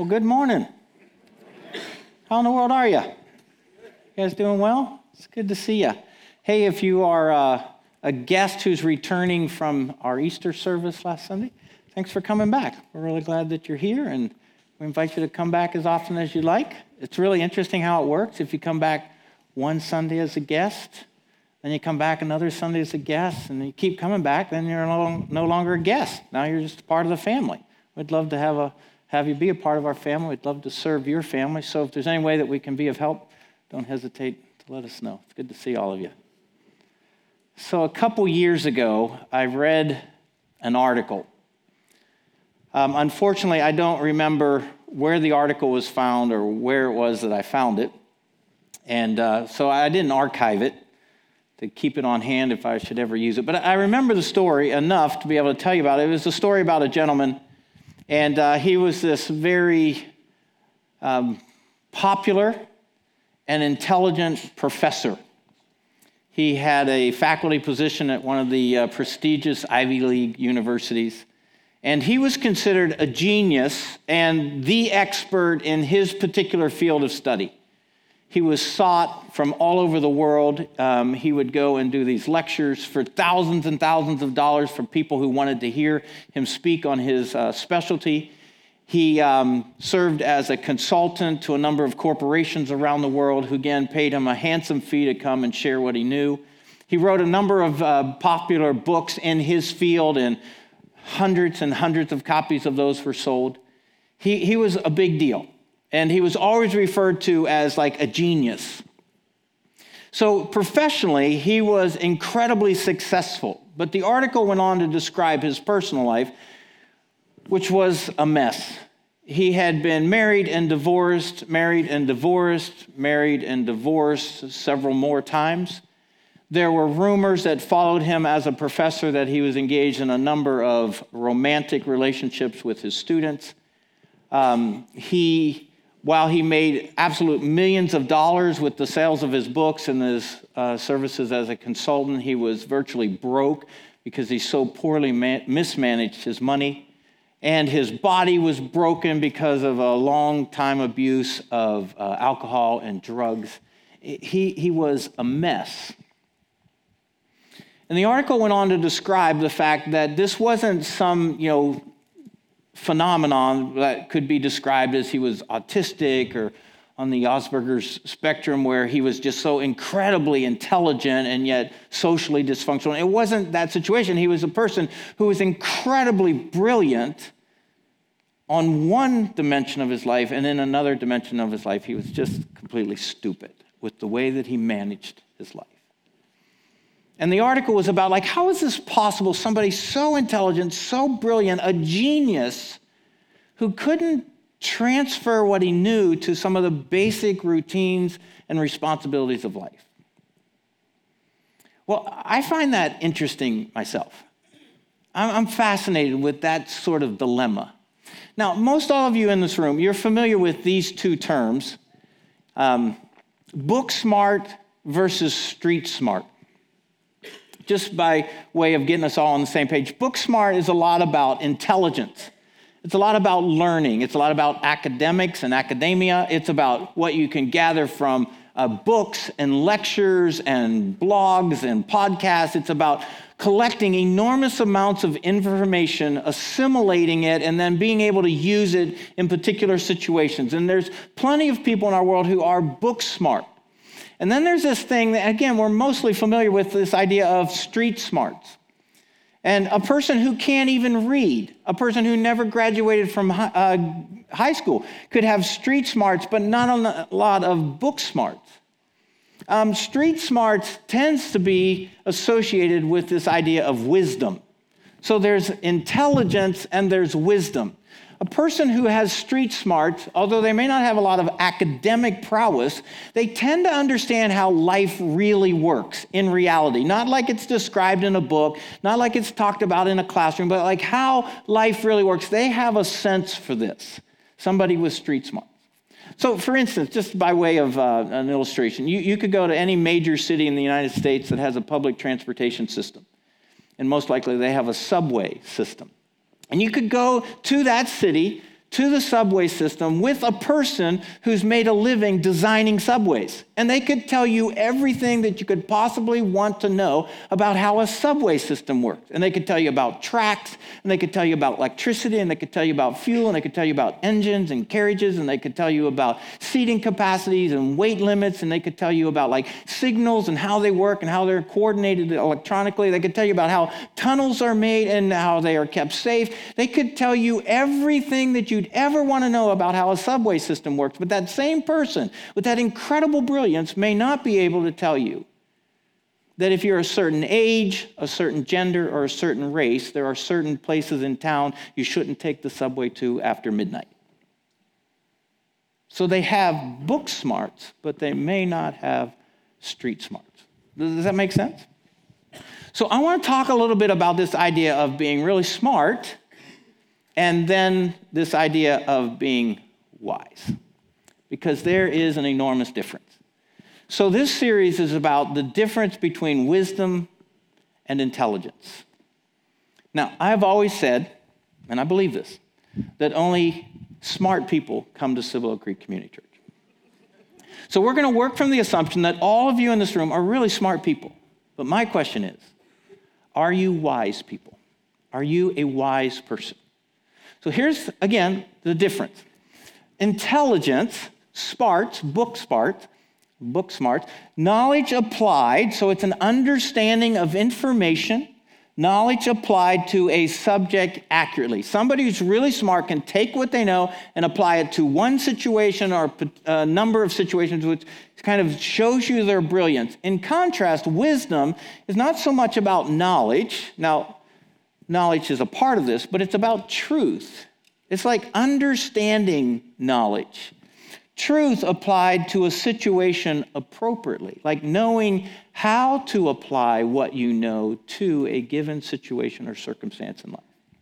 Well, good morning. How in the world are you? You guys doing well? It's good to see you. Hey, if you are a guest who's returning from our Easter service last Sunday, thanks for coming back. We're really glad that you're here, and we invite you to come back as often as you like. It's really interesting how it works. If you come back one Sunday as a guest, then you come back another Sunday as a guest, and you keep coming back, then you're no longer a guest. Now you're just part of the family. We'd love to have you be a part of our family. We'd love to serve your family. So if there's any way that we can be of help, don't hesitate to let us know. It's good to see all of you. So a couple years ago, I read an article. Unfortunately, I don't remember where the article was found or where it was that I found it. And so I didn't archive it to keep it on hand if I should ever use it. But I remember the story enough to be able to tell you about it. It was a story about a gentleman, and he was this very popular and intelligent professor. He had a faculty position at one of the prestigious Ivy League universities, and he was considered a genius and the expert in his particular field of study. He was sought from all over the world. He would go and do these lectures for thousands and thousands of dollars for people who wanted to hear him speak on his specialty. He served as a consultant to a number of corporations around the world who, again, paid him a handsome fee to come and share what he knew. He wrote a number of popular books in his field, and hundreds and hundreds of copies of those were sold. He was a big deal. And he was always referred to as like a genius. So professionally, he was incredibly successful. But the article went on to describe his personal life, which was a mess. He had been married and divorced, married and divorced, married and divorced several more times. There were rumors that followed him as a professor that he was engaged in a number of romantic relationships with his students. While he made absolute millions of dollars with the sales of his books and his services as a consultant, he was virtually broke because he so poorly mismanaged his money. And his body was broken because of a long time abuse of alcohol and drugs. He was a mess. And the article went on to describe the fact that this wasn't some, phenomenon that could be described as he was autistic or on the Asperger's spectrum, where he was just so incredibly intelligent and yet socially dysfunctional. It wasn't that situation. He was a person who was incredibly brilliant on one dimension of his life, and in another dimension of his life, he was just completely stupid with the way that he managed his life. And the article was about, how is this possible? Somebody so intelligent, so brilliant, a genius, who couldn't transfer what he knew to some of the basic routines and responsibilities of life. Well, I find that interesting myself. I'm fascinated with that sort of dilemma. Now, most all of you in this room, you're familiar with these two terms, book smart versus street smart. Just by way of getting us all on the same page, book smart is a lot about intelligence. It's a lot about learning. It's a lot about academics and academia. It's about what you can gather from books and lectures and blogs and podcasts. It's about collecting enormous amounts of information, assimilating it, and then being able to use it in particular situations. And there's plenty of people in our world who are book smart. And then there's this thing that, again, we're mostly familiar with, this idea of street smarts. And a person who can't even read, a person who never graduated from high school, could have street smarts, but not a lot of book smarts. Street smarts tends to be associated with this idea of wisdom. So there's intelligence and there's wisdom. A person who has street smarts, although they may not have a lot of academic prowess, they tend to understand how life really works in reality. Not like it's described in a book, not like it's talked about in a classroom, but like how life really works. They have a sense for this. Somebody with street smarts. So for instance, just by way of an illustration, you could go to any major city in the United States that has a public transportation system. And most likely they have a subway system. And you could go to that city to the subway system with a person who's made a living designing subways. And they could tell you everything that you could possibly want to know about how a subway system works. And they could tell you about tracks, and they could tell you about electricity, and they could tell you about fuel, and they could tell you about engines and carriages, and they could tell you about seating capacities and weight limits, and they could tell you about like signals and how they work and how they're coordinated electronically. They could tell you about how tunnels are made and how they are kept safe. They could tell you everything that you'd ever want to know about how a subway system works. But that same person with that incredible brilliance may not be able to tell you that if you're a certain age, a certain gender, or a certain race, there are certain places in town you shouldn't take the subway to after midnight. So they have book smarts, but they may not have street smarts. Does that make sense? So I want to talk a little bit about this idea of being really smart and then this idea of being wise, because there is an enormous difference. So this series is about the difference between wisdom and intelligence. Now, I've always said, and I believe this, that only smart people come to Cibolo Creek Community Church. So we're going to work from the assumption that all of you in this room are really smart people. But my question is, are you wise people? Are you a wise person? So here's, again, the difference. Intelligence, smarts, book smarts, knowledge applied, so it's an understanding of information, knowledge applied to a subject accurately. Somebody who's really smart can take what they know and apply it to one situation or a number of situations, which kind of shows you their brilliance. In contrast, wisdom is not so much about knowledge. Now, knowledge is a part of this, but it's about truth. It's like understanding knowledge. Truth applied to a situation appropriately, like knowing how to apply what you know to a given situation or circumstance in life.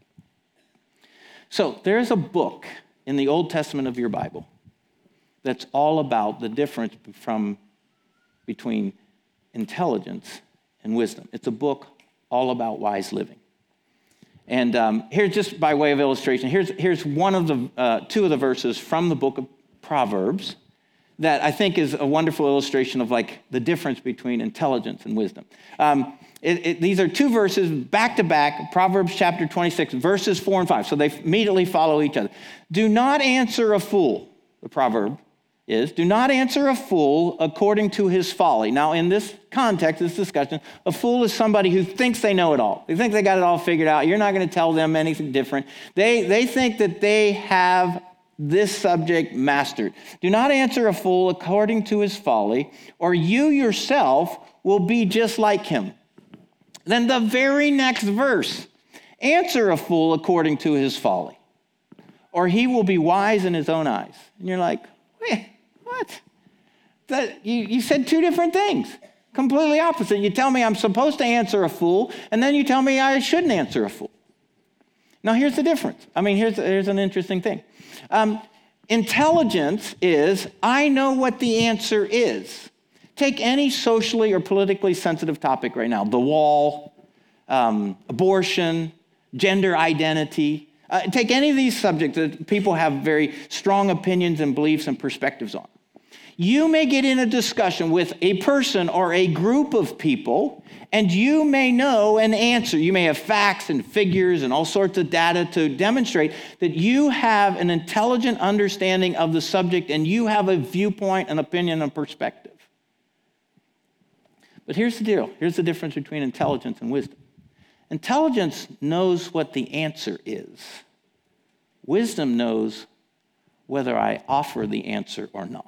So there's a book in the Old Testament of your Bible that's all about the difference between intelligence and wisdom. It's a book all about wise living. And here's just by way of illustration, here's one of the two of the verses from the book of Proverbs that I think is a wonderful illustration of like the difference between intelligence and wisdom. These are two verses back to back, Proverbs chapter 26, verses 4 and 5. So they immediately follow each other. Do not answer a fool, the proverb is, do not answer a fool according to his folly. Now, in this context, this discussion, a fool is somebody who thinks they know it all. They think they got it all figured out. You're not going to tell them anything different. They think that they have this subject mastered. Do not answer a fool according to his folly, or you yourself will be just like him. Then the very next verse, answer a fool according to his folly, or he will be wise in his own eyes. And you're like, wait, what? You said two different things, completely opposite. You tell me I'm supposed to answer a fool, and then you tell me I shouldn't answer a fool. Now, here's the difference. I mean, here's an interesting thing. Intelligence is, I know what the answer is. Take any socially or politically sensitive topic right now, the wall, abortion, gender identity. Take any of these subjects that people have very strong opinions and beliefs and perspectives on. You may get in a discussion with a person or a group of people, and you may know an answer. You may have facts and figures and all sorts of data to demonstrate that you have an intelligent understanding of the subject and you have a viewpoint, an opinion, and perspective. But here's the deal. Here's the difference between intelligence and wisdom. Intelligence knows what the answer is. Wisdom knows whether I offer the answer or not.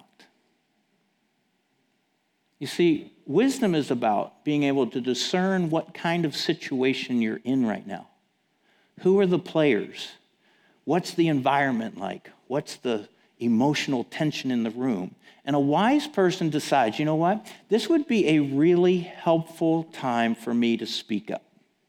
You see, wisdom is about being able to discern what kind of situation you're in right now. Who are the players? What's the environment like? What's the emotional tension in the room? And a wise person decides, you know what? This would be a really helpful time for me to speak up.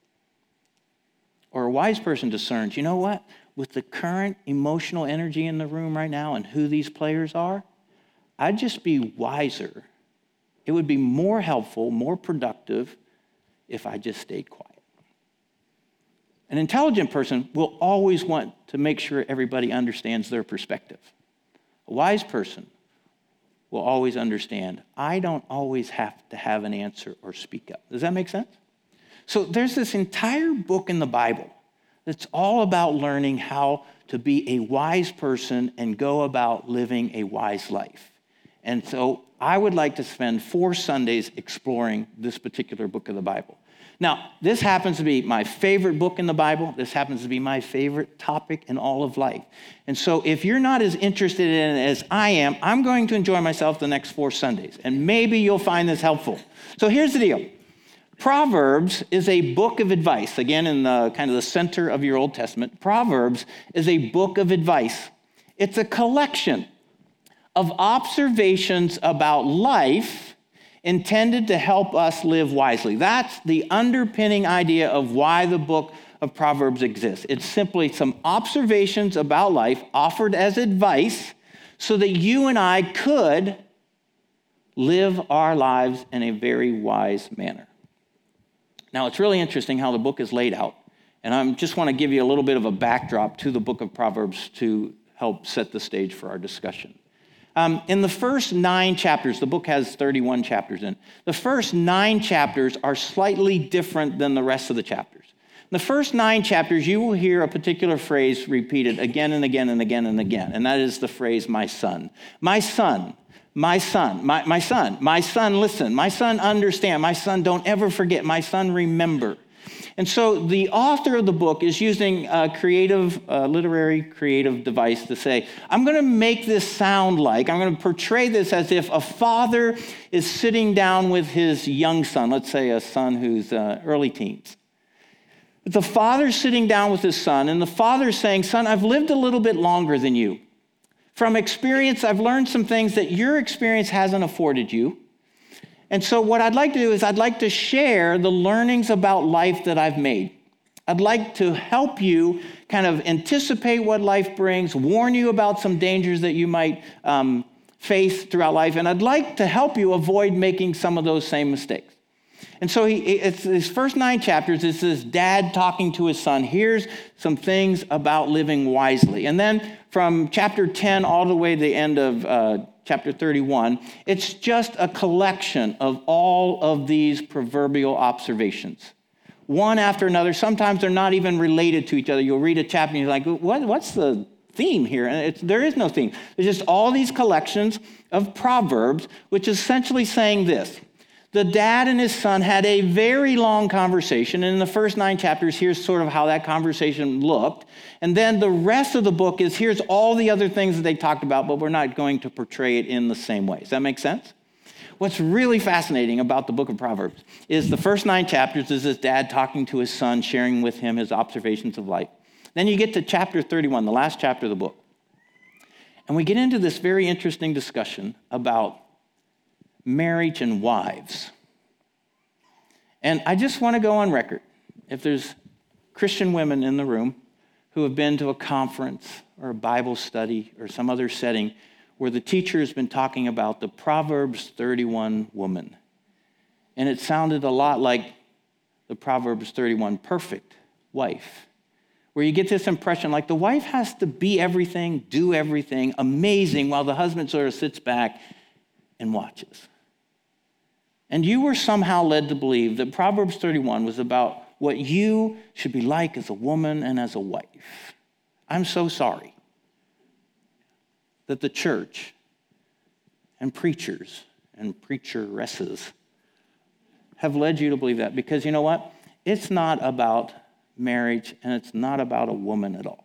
Or a wise person discerns, you know what? With the current emotional energy in the room right now and who these players are, I'd just be wiser. It would be more helpful, more productive if I just stayed quiet. An intelligent person will always want to make sure everybody understands their perspective. A wise person will always understand, I don't always have to have an answer or speak up. Does that make sense? So there's this entire book in the Bible that's all about learning how to be a wise person and go about living a wise life. And so I would like to spend 4 Sundays exploring this particular book of the Bible. Now, this happens to be my favorite book in the Bible. This happens to be my favorite topic in all of life. And so if you're not as interested in it as I am, I'm going to enjoy myself the next 4 Sundays. And maybe you'll find this helpful. So here's the deal. Proverbs is a book of advice. Again, in the kind of the center of your Old Testament, Proverbs is a book of advice. It's a collection of observations about life intended to help us live wisely. That's the underpinning idea of why the book of Proverbs exists. It's simply some observations about life offered as advice so that you and I could live our lives in a very wise manner. Now, it's really interesting how the book is laid out, and I just want to give you a little bit of a backdrop to the book of Proverbs to help set the stage for our discussion. In the first 9 chapters, the book has 31 chapters in. The first 9 chapters are slightly different than the rest of the chapters. In the first 9 chapters, you will hear a particular phrase repeated again and again and again and again, and that is the phrase, my son. My son, my son, my son, my son, listen, my son, understand, my son, don't ever forget, my son, remember. And so the author of the book is using a literary creative device to say, I'm going to make this sound like, I'm going to portray this as if a father is sitting down with his young son, let's say a son who's early teens. The father's sitting down with his son, and the father's saying, son, I've lived a little bit longer than you. From experience, I've learned some things that your experience hasn't afforded you. And so what I'd like to do is I'd like to share the learnings about life that I've made. I'd like to help you kind of anticipate what life brings, warn you about some dangers that you might face throughout life, and I'd like to help you avoid making some of those same mistakes. And so it's his first 9 chapters, it's this dad talking to his son. Here's some things about living wisely. And then from chapter 10 all the way to the end of chapter 31, it's just a collection of all of these proverbial observations, one after another. Sometimes they're not even related to each other. You'll read a chapter and you're like, what's the theme here? And there is no theme. There's just all these collections of Proverbs, which is essentially saying this. The dad and his son had a very long conversation. And in the first 9 chapters, here's sort of how that conversation looked. And then the rest of the book is here's all the other things that they talked about, but we're not going to portray it in the same way. Does that make sense? What's really fascinating about the book of Proverbs is the first 9 chapters is his dad talking to his son, sharing with him his observations of life. Then you get to chapter 31, the last chapter of the book. And we get into this very interesting discussion about marriage and wives. And I just want to go on record. If there's Christian women in the room who have been to a conference or a Bible study or some other setting where the teacher has been talking about the Proverbs 31 woman, and it sounded a lot like the Proverbs 31 perfect wife, where you get this impression like the wife has to be everything, do everything, amazing, while the husband sort of sits back and watches. And you were somehow led to believe that Proverbs 31 was about what you should be like as a woman and as a wife. I'm so sorry that the church and preachers and preacheresses have led you to believe that, because you know what? It's not about marriage and it's not about a woman at all.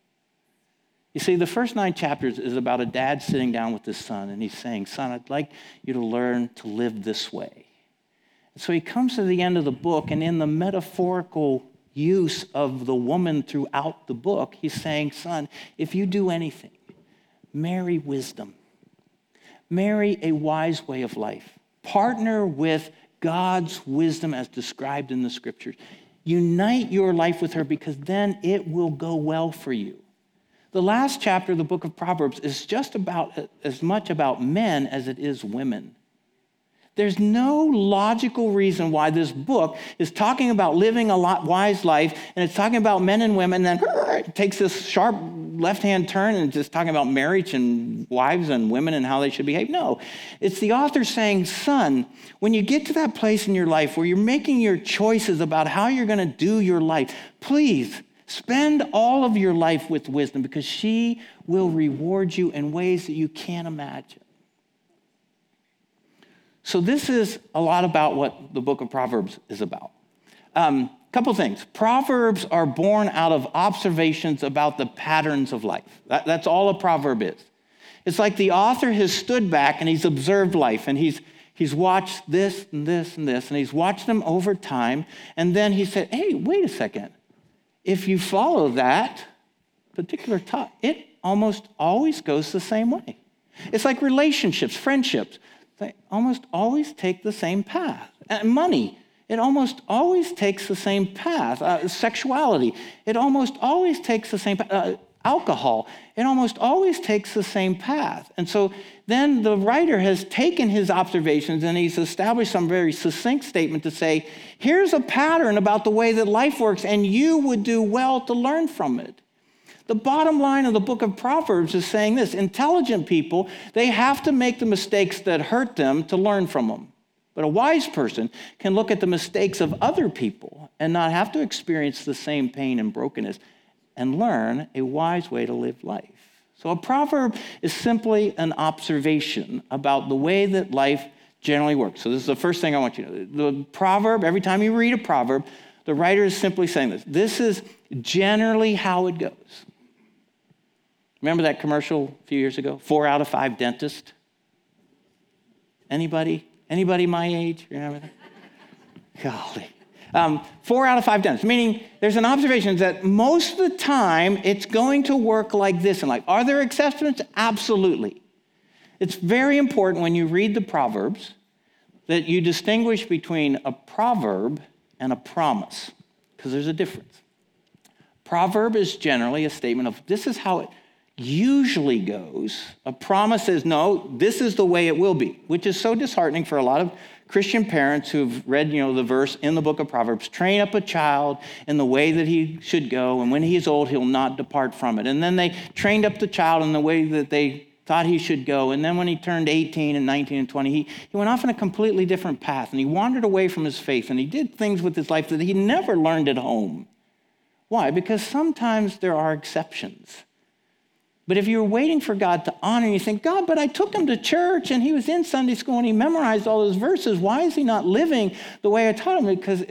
You see, the first 9 chapters is about a dad sitting down with his son, and he's saying, son, I'd like you to learn to live this way. And so he comes to the end of the book, and in the metaphorical use of the woman throughout the book, he's saying, son, if you do anything, marry wisdom. Marry a wise way of life. Partner with God's wisdom as described in the scriptures. Unite your life with her, because then it will go well for you. The last chapter of the book of Proverbs is just about as much about men as it is women. There's no logical reason why this book is talking about living a wise life, and it's talking about men and women, and then it takes this sharp left-hand turn and just talking about marriage and wives and women and how they should behave. No, it's the author saying, son, when you get to that place in your life where you're making your choices about how you're going to do your life, please spend all of your life with wisdom, because she will reward you in ways that you can't imagine. So this is a lot about what the book of Proverbs is about. Couple things. Proverbs are born out of observations about the patterns of life. That's all a proverb is. It's like the author has stood back and he's observed life, and he's watched this and this and this, and he's watched them over time, and then he said, hey, wait a second. If you follow that particular thought, it almost always goes the same way. It's like relationships, friendships. They almost always take the same path. And money, it almost always takes the same path. Sexuality, it almost always takes the same path. Alcohol, it almost always takes the same path. And so then the writer has taken his observations and he's established some very succinct statement to say, here's a pattern about the way that life works, and you would do well to learn from it. The bottom line of the book of Proverbs is saying this: intelligent people, they have to make the mistakes that hurt them to learn from them. But a wise person can look at the mistakes of other people and not have to experience the same pain and brokenness and learn a wise way to live life. So a proverb is simply an observation about the way that life generally works. So this is the first thing I want you to know. The proverb, every time you read a proverb, the writer is simply saying this. This is generally how it goes. Remember that commercial a few years ago? 4 out of 5 dentists? Anybody my age? Remember that? Golly. 4 out of 5 dentists, meaning there's an observation that most of the time it's going to work like this in life. Are there exceptions? Absolutely. It's very important when you read the Proverbs that you distinguish between a proverb and a promise, because there's a difference. Proverb is generally a statement of this is how it usually goes. A promise says, no, this is the way it will be, which is so disheartening for a lot of Christian parents who've read, the verse in the book of Proverbs, train up a child in the way that he should go, and when he is old, he'll not depart from it. And then they trained up the child in the way that they thought he should go. And then when he turned 18 and 19 and 20, he went off in a completely different path, and he wandered away from his faith, and he did things with his life that he never learned at home. Why? Because sometimes there are exceptions. But if you're waiting for God to honor you, think, God, but I took him to church and he was in Sunday school and he memorized all those verses. Why is he not living the way I taught him? Because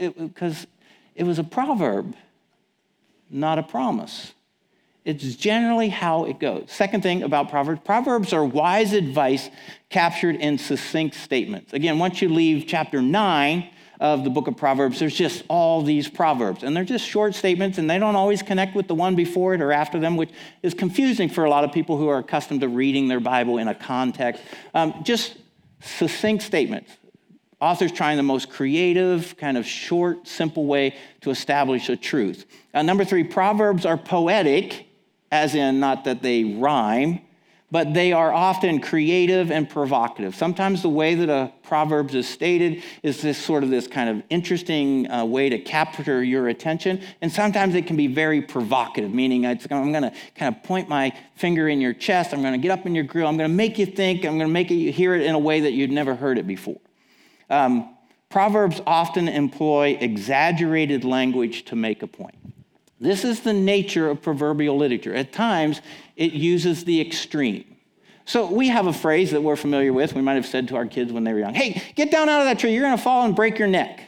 it was a proverb, not a promise. It's generally how it goes. Second thing about Proverbs, Proverbs are wise advice captured in succinct statements. Again, once you leave chapter 9 of the book of Proverbs, there's just all these proverbs, and they're just short statements, and they don't always connect with the one before it or after them, which is confusing for a lot of people who are accustomed to reading their Bible in a context. Just succinct statements. Authors trying the most creative, kind of short, simple way to establish a truth. Number 3, Proverbs are poetic, as in not that they rhyme, but they are often creative and provocative. Sometimes the way that a Proverbs is stated is this kind of interesting way to capture your attention, and sometimes it can be very provocative, meaning I'm going to kind of point my finger in your chest, I'm going to get up in your grill, I'm going to make you think, I'm going to make you hear it in a way that you'd never heard it before. Proverbs often employ exaggerated language to make a point. This is the nature of proverbial literature. At times, it uses the extreme. So we have a phrase that we're familiar with. We might have said to our kids when they were young, hey, get down out of that tree. You're going to fall and break your neck.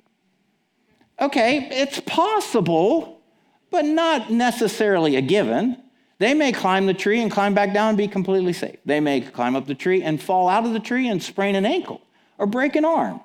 Okay, it's possible, but not necessarily a given. They may climb the tree and climb back down and be completely safe. They may climb up the tree and fall out of the tree and sprain an ankle or break an arm.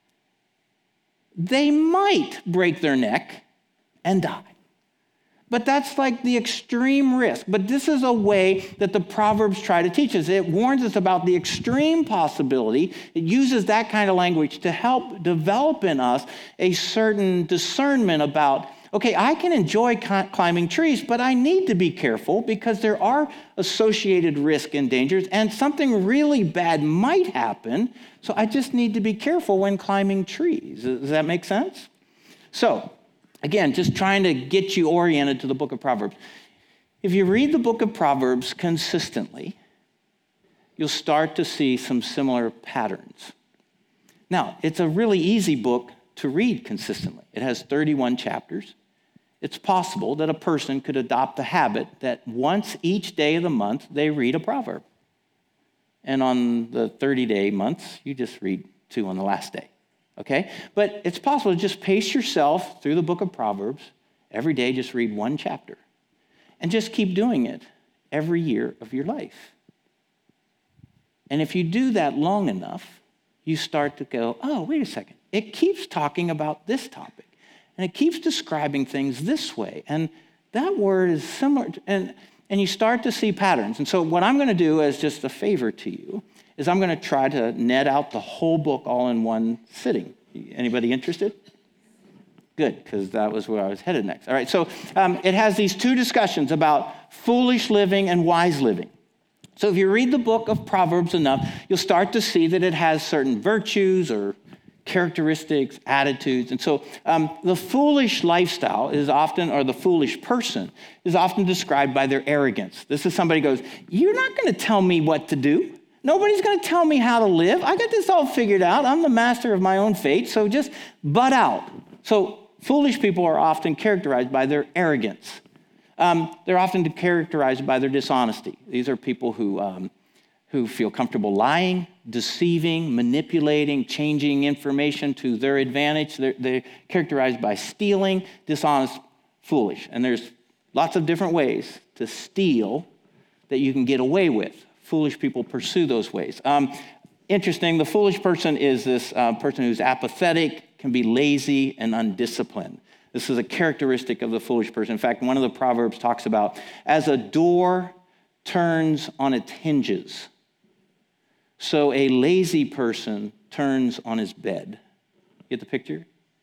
They might break their neck and die. But that's like the extreme risk. But this is a way that the Proverbs try to teach us. It warns us about the extreme possibility. It uses that kind of language to help develop in us a certain discernment about okay, I can enjoy climbing trees, but I need to be careful because there are associated risks and dangers, and something really bad might happen, so I just need to be careful when climbing trees. Does that make sense? So, again, just trying to get you oriented to the book of Proverbs. If you read the book of Proverbs consistently, you'll start to see some similar patterns. Now, it's a really easy book to read consistently. It has 31 chapters. It's possible that a person could adopt the habit that once each day of the month, they read a proverb. And on the 30-day months, you just read 2 on the last day, okay? But it's possible to just pace yourself through the book of Proverbs. Every day, just read 1 chapter. And just keep doing it every year of your life. And if you do that long enough, you start to go, oh, wait a second. It keeps talking about this topic. And it keeps describing things this way. And that word is similar. And you start to see patterns. And so what I'm going to do as just a favor to you is I'm going to try to net out the whole book all in one sitting. Anybody interested? Good, because that was where I was headed next. All right, so it has these 2 discussions about foolish living and wise living. So if you read the book of Proverbs enough, you'll start to see that it has certain virtues or characteristics, attitudes. And so the foolish lifestyle is often, or the foolish person, is often described by their arrogance. This is somebody who goes, you're not going to tell me what to do. Nobody's going to tell me how to live. I got this all figured out. I'm the master of my own fate, so just butt out. So foolish people are often characterized by their arrogance. They're often characterized by their dishonesty. These are people who feel comfortable lying, deceiving, manipulating, changing information to their advantage. They're characterized by stealing, dishonest, foolish. And there's lots of different ways to steal that you can get away with. Foolish people pursue those ways. Interesting, the foolish person is this person who's apathetic, can be lazy, and undisciplined. This is a characteristic of the foolish person. In fact, one of the Proverbs talks about, as a door turns on its hinges, so a lazy person turns on his bed. Get the picture?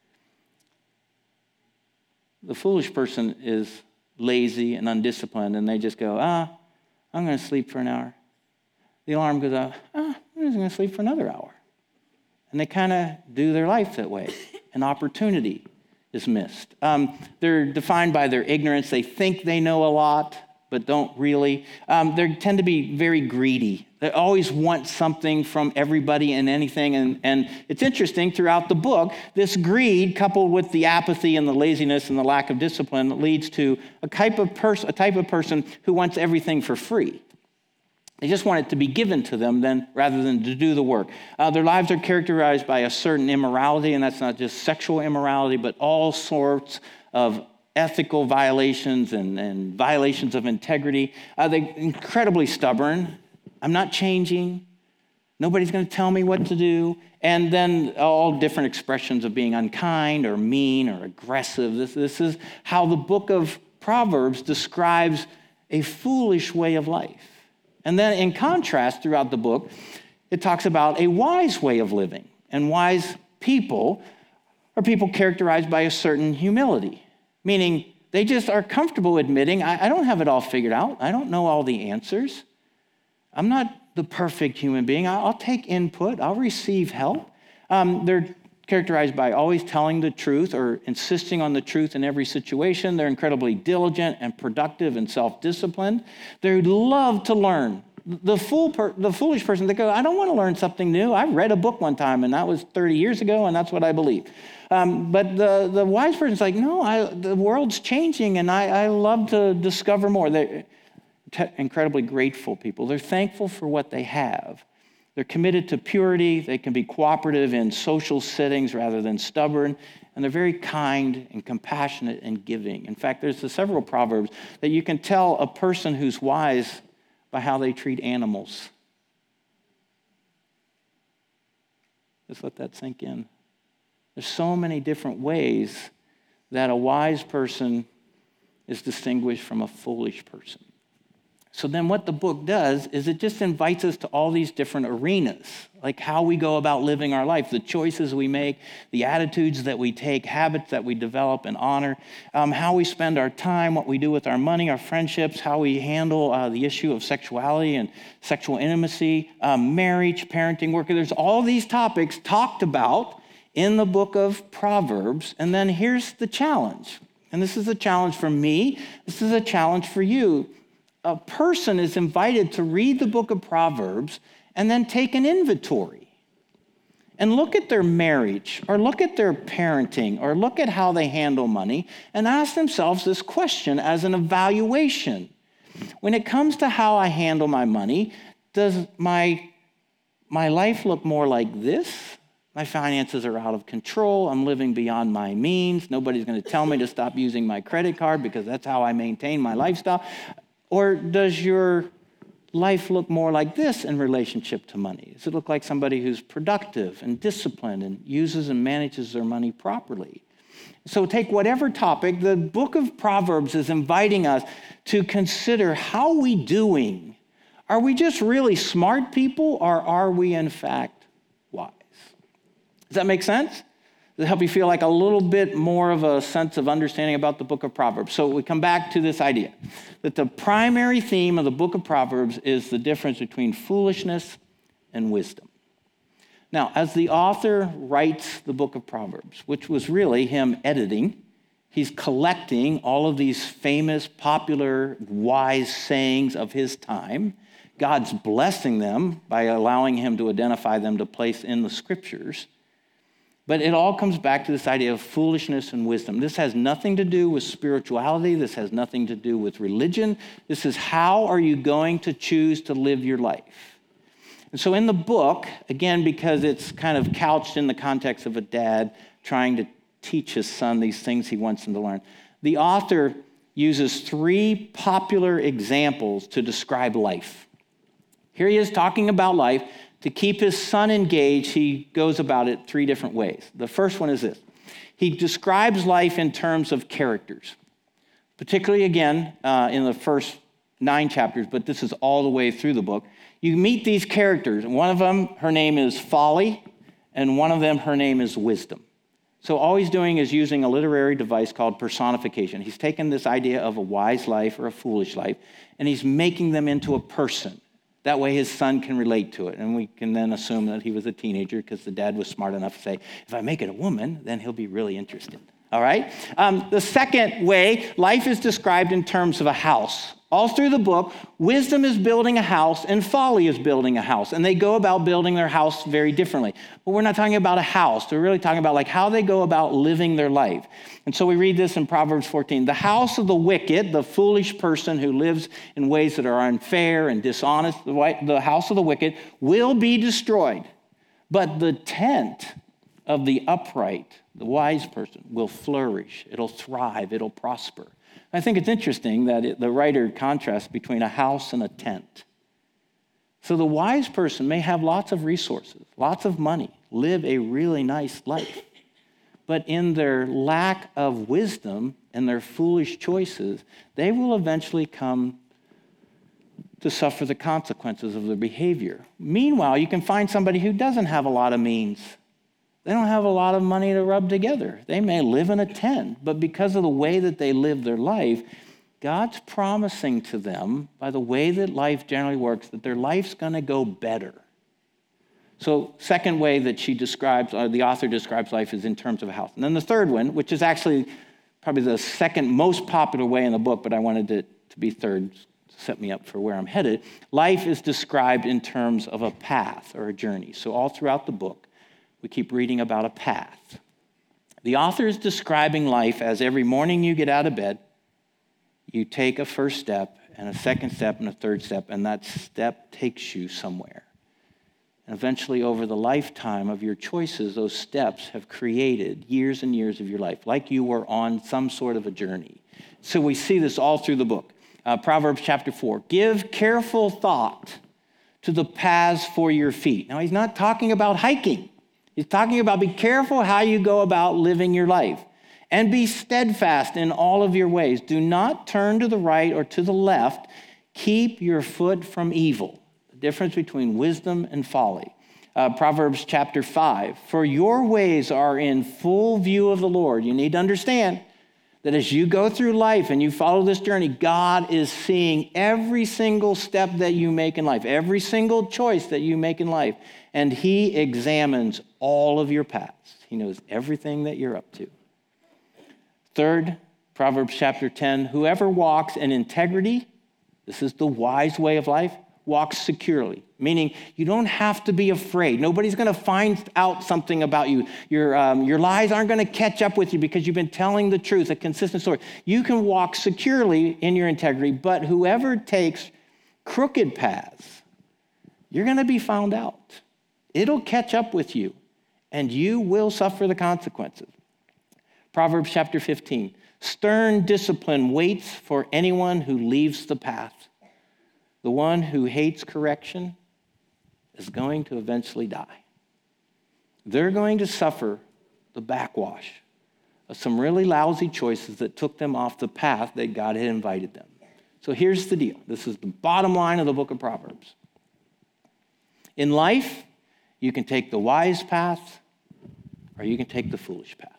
The foolish person is lazy and undisciplined, and they just go, I'm going to sleep for an hour. The alarm goes off, I'm just going to sleep for another hour. And they kind of do their life that way. An opportunity is missed. They're defined by their ignorance. They think they know a lot, but don't really. They tend to be very greedy. They always want something from everybody and anything. And it's interesting, throughout the book, this greed coupled with the apathy and the laziness and the lack of discipline leads to a type of person who wants everything for free. They just want it to be given to them rather than to do the work. Their lives are characterized by a certain immorality, and that's not just sexual immorality, but all sorts of ethical violations and violations of integrity. They're incredibly stubborn. I'm not changing. Nobody's going to tell me what to do. And then all different expressions of being unkind or mean or aggressive. This is how the book of Proverbs describes a foolish way of life. And then in contrast, throughout the book, it talks about a wise way of living. And wise people are people characterized by a certain humility, meaning they just are comfortable admitting, I don't have it all figured out. I don't know all the answers. I'm not the perfect human being. I'll take input. I'll receive help. They're characterized by always telling the truth or insisting on the truth in every situation. They're incredibly diligent and productive and self-disciplined. They love to learn. The foolish person, they go, I don't want to learn something new. I read a book one time, and that was 30 years ago, and that's what I believe. But the wise person's like, no, the world's changing, and I love to discover more. They're incredibly grateful people. They're thankful for what they have. They're committed to purity. They can be cooperative in social settings rather than stubborn. And they're very kind and compassionate and giving. In fact, there's several proverbs that you can tell a person who's wise by how they treat animals. Just let that sink in. There's so many different ways that a wise person is distinguished from a foolish person. So then what the book does is it just invites us to all these different arenas, like how we go about living our life, the choices we make, the attitudes that we take, habits that we develop and honor, how we spend our time, what we do with our money, our friendships, how we handle the issue of sexuality and sexual intimacy, marriage, parenting, work. There's all these topics talked about in the book of Proverbs. And then here's the challenge. And this is a challenge for me. This is a challenge for you. A person is invited to read the book of Proverbs and then take an inventory and look at their marriage or look at their parenting or look at how they handle money and ask themselves this question as an evaluation. When it comes to how I handle my money, does my life look more like this? My finances are out of control. I'm living beyond my means. Nobody's going to tell me to stop using my credit card because that's how I maintain my lifestyle. Or does your life look more like this in relationship to money? Does it look like somebody who's productive and disciplined and uses and manages their money properly? So take whatever topic, the book of Proverbs is inviting us to consider how we doing. Are we just really smart people or are we in fact wise? Does that make sense? Does it help you feel like a little bit more of a sense of understanding about the book of Proverbs? So we come back to this idea that the primary theme of the book of Proverbs is the difference between foolishness and wisdom. Now, as the author writes the book of Proverbs, which was really him editing, he's collecting all of these famous, popular, wise sayings of his time. God's blessing them by allowing him to identify them to place in the scriptures. But it all comes back to this idea of foolishness and wisdom. This has nothing to do with spirituality. This has nothing to do with religion. This is how are you going to choose to live your life? And so in the book, again, because it's kind of couched in the context of a dad trying to teach his son these things he wants him to learn, the author uses 3 popular examples to describe life. Here he is talking about life. To keep his son engaged, he goes about it 3 different ways. The first one is this. He describes life in terms of characters, particularly, again, in the first 9 chapters, but this is all the way through the book. You meet these characters, and one of them, her name is Folly, and one of them, her name is Wisdom. So all he's doing is using a literary device called personification. He's taken this idea of a wise life or a foolish life, and he's making them into a person. That way his son can relate to it. And we can then assume that he was a teenager because the dad was smart enough to say, if I make it a woman, then he'll be really interested. All right? The second way, life is described in terms of a house. All through the book, wisdom is building a house and folly is building a house. And they go about building their house very differently. But we're not talking about a house. We're really talking about like how they go about living their life. And so we read this in Proverbs 14. The house of the wicked, the foolish person who lives in ways that are unfair and dishonest, the house of the wicked will be destroyed. But the tent of the upright, the wise person, will flourish. It'll thrive. It'll prosper. I think it's interesting that the writer contrasts between a house and a tent. So the wise person may have lots of resources, lots of money, live a really nice life. But in their lack of wisdom and their foolish choices, they will eventually come to suffer the consequences of their behavior. Meanwhile, you can find somebody who doesn't have a lot of means. They don't have a lot of money to rub together. They may live in a tent, but because of the way that they live their life, God's promising to them, by the way that life generally works, that their life's going to go better. So second way that she describes, or the author describes life is in terms of a house. And then the third one, which is actually probably the second most popular way in the book, but I wanted it to be third to set me up for where I'm headed. Life is described in terms of a path or a journey. So all throughout the book, we keep reading about a path. The author is describing life as every morning you get out of bed, you take a first step and a second step and a third step, and that step takes you somewhere. And eventually, over the lifetime of your choices, those steps have created years and years of your life, like you were on some sort of a journey. So we see this all through the book. Proverbs chapter 4, give careful thought to the paths for your feet. Now, he's not talking about hiking. He's talking about be careful how you go about living your life and be steadfast in all of your ways. Do not turn to the right or to the left. Keep your foot from evil. The difference between wisdom and folly. Proverbs chapter 5. For your ways are in full view of the Lord. You need to understand that as you go through life and you follow this journey, God is seeing every single step that you make in life, every single choice that you make in life, and he examines all of your paths. He knows everything that you're up to. Third, Proverbs chapter 10, whoever walks in integrity, this is the wise way of life, walks securely, meaning you don't have to be afraid. Nobody's going to find out something about you. Your lies aren't going to catch up with you because you've been telling the truth, a consistent story. You can walk securely in your integrity, but whoever takes crooked paths, you're going to be found out. It'll catch up with you, and you will suffer the consequences. Proverbs chapter 15, stern discipline waits for anyone who leaves the path. The one who hates correction is going to eventually die. They're going to suffer the backwash of some really lousy choices that took them off the path that God had invited them. So here's the deal. This is the bottom line of the book of Proverbs. In life, you can take the wise path or you can take the foolish path.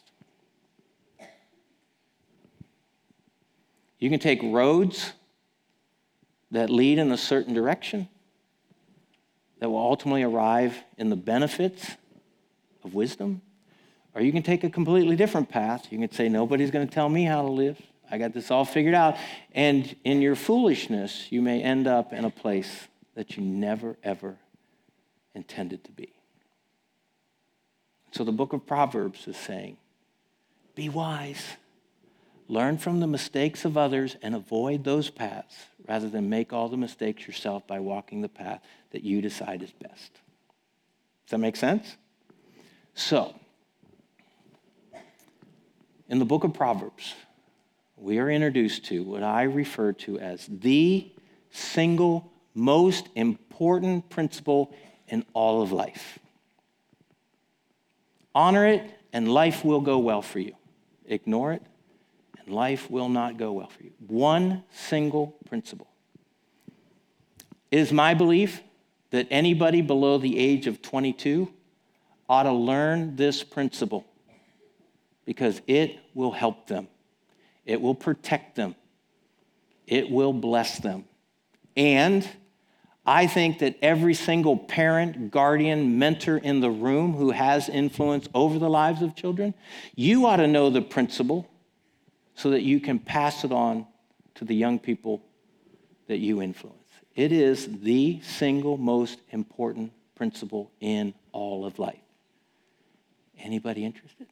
You can take roads that lead in a certain direction that will ultimately arrive in the benefits of wisdom. Or you can take a completely different path. You can say, nobody's going to tell me how to live. I got this all figured out. And in your foolishness, you may end up in a place that you never, ever intended to be. So the book of Proverbs is saying, be wise. Learn from the mistakes of others and avoid those paths rather than make all the mistakes yourself by walking the path that you decide is best. Does that make sense? So, in the book of Proverbs, we are introduced to what I refer to as the single most important principle in all of life. Honor it, and life will go well for you. Ignore it, and life will not go well for you. One single principle. It is my belief that anybody below the age of 22 ought to learn this principle because it will help them. It will protect them. It will bless them. And I think that every single parent, guardian, mentor in the room who has influence over the lives of children, you ought to know the principle so that you can pass it on to the young people that you influence. It is the single most important principle in all of life. Anybody interested?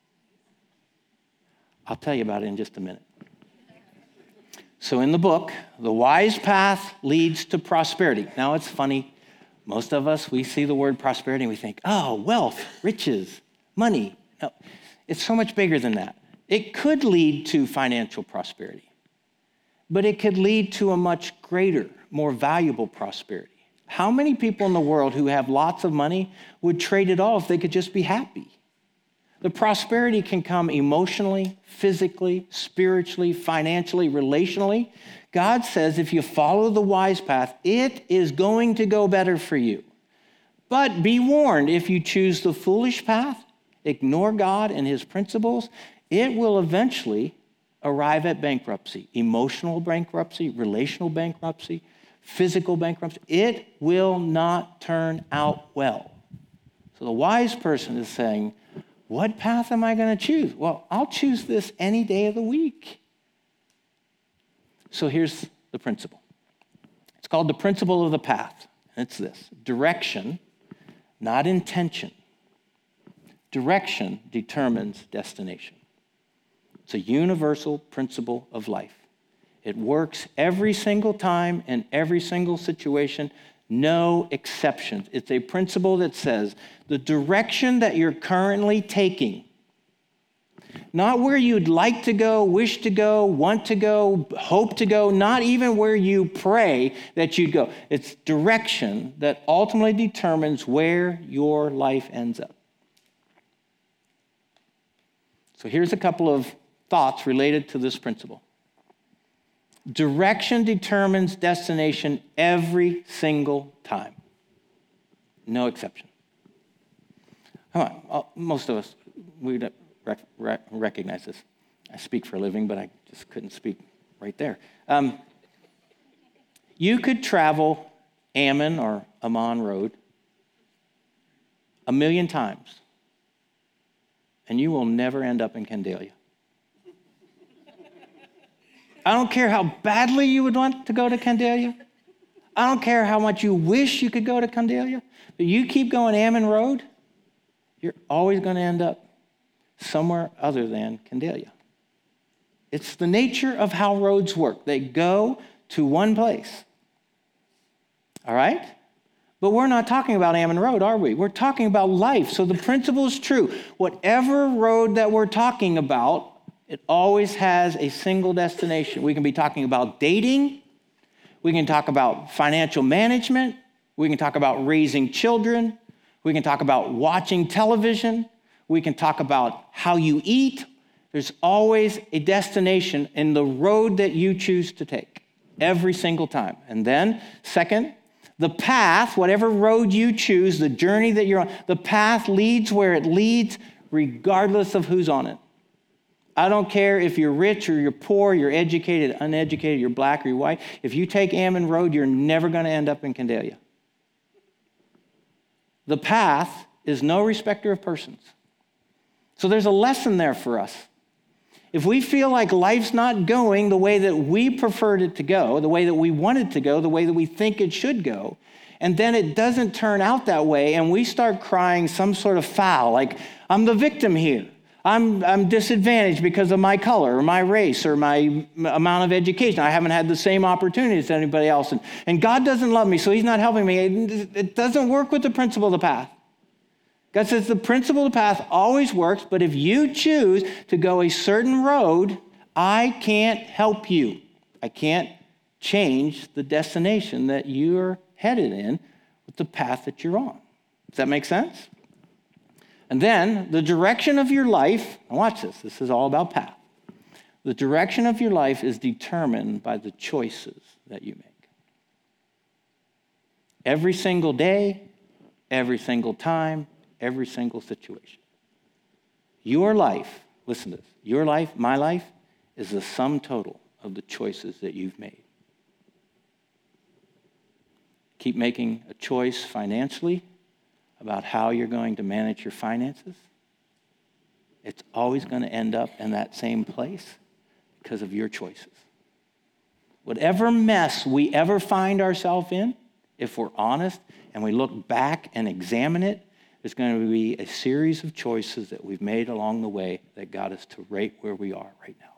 I'll tell you about it in just a minute. So in the book, the wise path leads to prosperity. Now it's funny. Most of us, we see the word prosperity and we think, oh, wealth, riches, money. No, it's so much bigger than that. It could lead to financial prosperity, but it could lead to a much greater, more valuable prosperity. How many people in the world who have lots of money would trade it all if they could just be happy? The prosperity can come emotionally, physically, spiritually, financially, relationally. God says if you follow the wise path, it is going to go better for you. But be warned, if you choose the foolish path, ignore God and his principles, it will eventually arrive at bankruptcy, emotional bankruptcy, relational bankruptcy, physical bankruptcy. It will not turn out well. So the wise person is saying, what path am I going to choose? Well, I'll choose this any day of the week. So here's the principle. It's called the principle of the path. It's this: direction, not intention. Direction determines destination. It's a universal principle of life. It works every single time in every single situation, no exceptions. It's a principle that says the direction that you're currently taking, not where you'd like to go, wish to go, want to go, hope to go, not even where you pray that you'd go. It's direction that ultimately determines where your life ends up. So here's a couple of thoughts related to this principle. Direction determines destination every single time. No exception. Come on, most of us, we recognize this. I speak for a living, but I just couldn't speak right there. You could travel Ammon or Amman Road 1,000,000 times, and you will never end up in Candelia. I don't care how badly you would want to go to Candelia. I don't care how much you wish you could go to Candelia. But you keep going Ammon Road, you're always going to end up somewhere other than Candelia. It's the nature of how roads work. They go to one place. All right? But we're not talking about Ammon Road, are we? We're talking about life. So the principle is true. Whatever road that we're talking about, it always has a single destination. We can be talking about dating. We can talk about financial management. We can talk about raising children. We can talk about watching television. We can talk about how you eat. There's always a destination in the road that you choose to take every single time. And then, second, the path, whatever road you choose, the journey that you're on, the path leads where it leads regardless of who's on it. I don't care if you're rich or you're poor, you're educated, uneducated, you're black or you're white. If you take Ammon Road, you're never going to end up in Candelia. The path is no respecter of persons. So there's a lesson there for us. If we feel like life's not going the way that we preferred it to go, the way that we want it to go, the way that we think it should go, and then it doesn't turn out that way, and we start crying some sort of foul, like, I'm the victim here. I'm disadvantaged because of my color or my race or my amount of education. I haven't had the same opportunities as anybody else. And God doesn't love me, so he's not helping me. It doesn't work with the principle of the path. God says the principle of the path always works, but if you choose to go a certain road, I can't help you. I can't change the destination that you're headed in with the path that you're on. Does that make sense? And then the direction of your life, and watch this, this is all about path. The direction of your life is determined by the choices that you make. Every single day, every single time, every single situation. Your life, listen to this, your life, my life, is the sum total of the choices that you've made. Keep making a choice financially about how you're going to manage your finances. It's always going to end up in that same place because of your choices. Whatever mess we ever find ourselves in, if we're honest and we look back and examine it, there's going to be a series of choices that we've made along the way that got us to right where we are right now.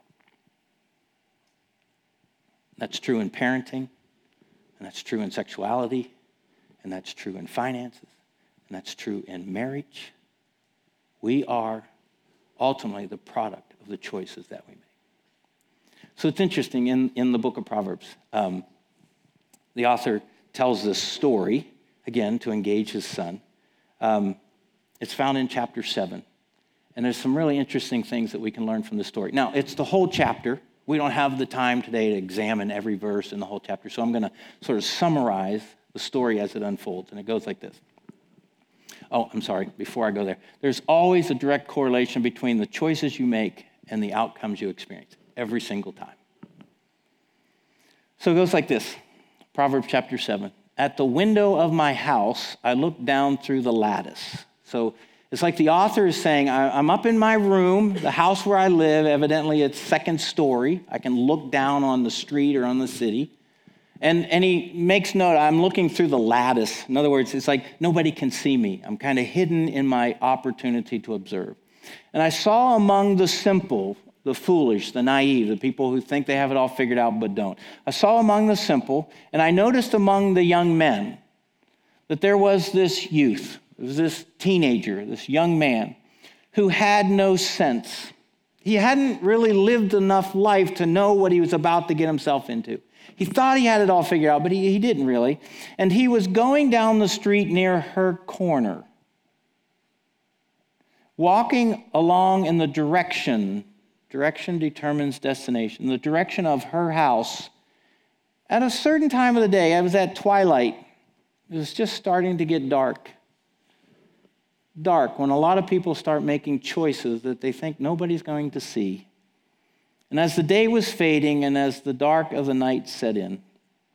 That's true in parenting, and that's true in sexuality, and that's true in finances, and that's true in marriage. We are ultimately the product of the choices that we make. So it's interesting, in the book of Proverbs, the author tells this story, again, to engage his son. It's found in chapter 7. And there's some really interesting things that we can learn from the story. Now, it's the whole chapter. We don't have the time today to examine every verse in the whole chapter, so I'm going to sort of summarize the story as it unfolds, and it goes like this. Oh, I'm sorry, before I go there. There's always a direct correlation between the choices you make and the outcomes you experience, every single time. So it goes like this, Proverbs chapter 7. At the window of my house, I looked down through the lattice. So it's like the author is saying, I'm up in my room, the house where I live, evidently it's second story. I can look down on the street or on the city. And he makes note, I'm looking through the lattice. In other words, it's like nobody can see me. I'm kind of hidden in my opportunity to observe. And I saw among the simple, the foolish, the naive, the people who think they have it all figured out but don't. I saw among the simple, and I noticed among the young men that there was this youth. It was this teenager, this young man, who had no sense. He hadn't really lived enough life to know what he was about to get himself into. He thought he had it all figured out, but he didn't really. And he was going down the street near her corner, walking along in the direction determines destination, the direction of her house At a certain time of the day, I was at twilight. It was just starting to get dark. Dark, when a lot of people start making choices that they think nobody's going to see. And as the day was fading and as the dark of the night set in,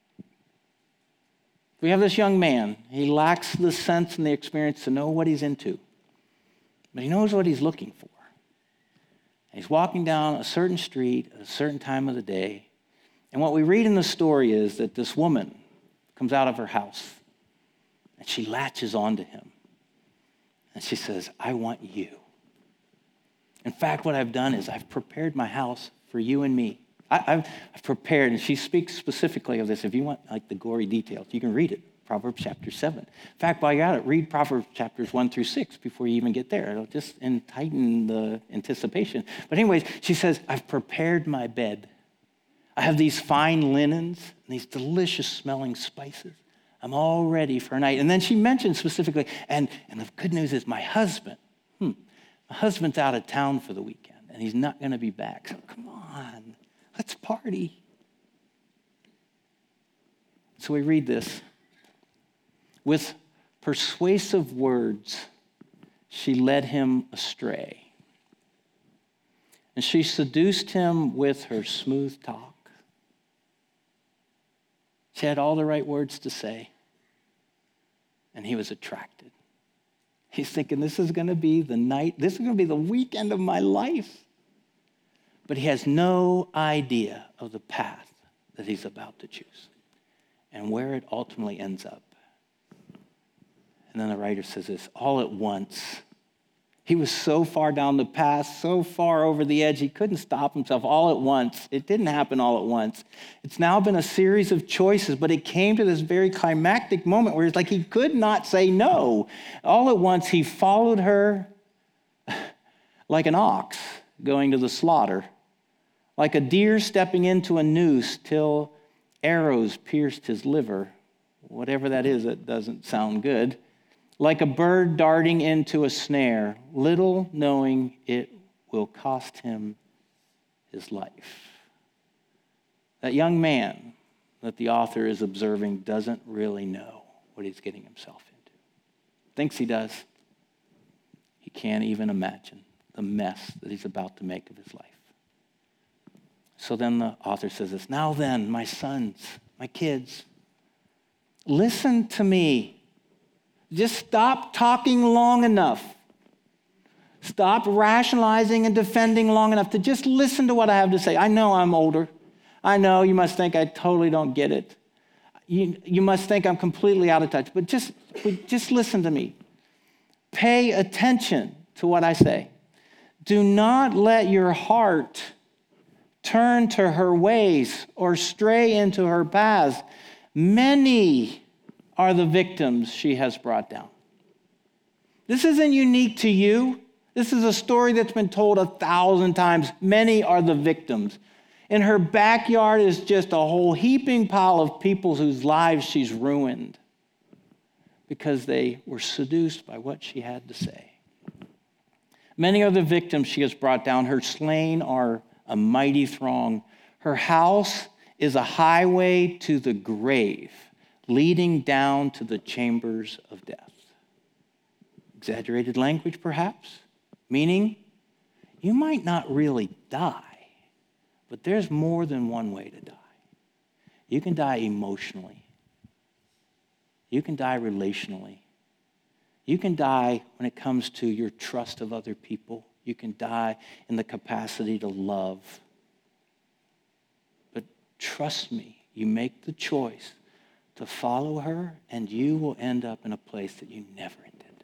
we have this young man. He lacks the sense and the experience to know what he's into, but he knows what he's looking for. He's walking down a certain street at a certain time of the day, and what we read in the story is that this woman comes out of her house, and she latches onto him, and she says, I want you. In fact, what I've done is I've prepared my house for you and me. I've prepared, and she speaks specifically of this. If you want like the gory details, you can read it, Proverbs chapter 7. In fact, while you're at it, read Proverbs chapters 1 through 6 before you even get there. It'll just heighten the anticipation. But anyways, she says, I've prepared my bed. I have these fine linens and these delicious smelling spices. I'm all ready for a night. And then she mentions specifically, and the good news is my husband, my husband's out of town for the weekend, and he's not going to be back. So come on, let's party. So we read this. With persuasive words, she led him astray. And she seduced him with her smooth talk. She had all the right words to say, and he was attracted. He's thinking, this is going to be the night, this is going to be the weekend of my life. But he has no idea of the path that he's about to choose and where it ultimately ends up. And then the writer says this, all at once, he was so far down the path, so far over the edge, he couldn't stop himself all at once. It didn't happen all at once. It's now been a series of choices, but it came to this very climactic moment where it's like he could not say no. All at once, he followed her like an ox going to the slaughter, like a deer stepping into a noose till arrows pierced his liver. Whatever that is, that doesn't sound good. Like a bird darting into a snare, little knowing it will cost him his life. That young man that the author is observing doesn't really know what he's getting himself into. Thinks he does. He can't even imagine the mess that he's about to make of his life. So then the author says this, now then, my sons, my kids, listen to me. Just stop talking long enough. Stop rationalizing and defending long enough to just listen to what I have to say. I know I'm older. I know you must think I totally don't get it. You must think I'm completely out of touch, but just listen to me. Pay attention to what I say. Do not let your heart turn to her ways or stray into her paths. Many are the victims she has brought down. This isn't unique to you. This is a story that's been told 1,000 times. Many are the victims. In her backyard is just a whole heaping pile of people whose lives she's ruined because they were seduced by what she had to say. Many are the victims she has brought down. Her slain are a mighty throng. Her house is a highway to the grave, leading down to the chambers of death. Exaggerated language, perhaps, meaning you might not really die, but there's more than one way to die. You can die emotionally. You can die relationally. You can die when it comes to your trust of other people. You can die in the capacity to love. But trust me, you make the choice to follow her, and you will end up in a place that you never intended.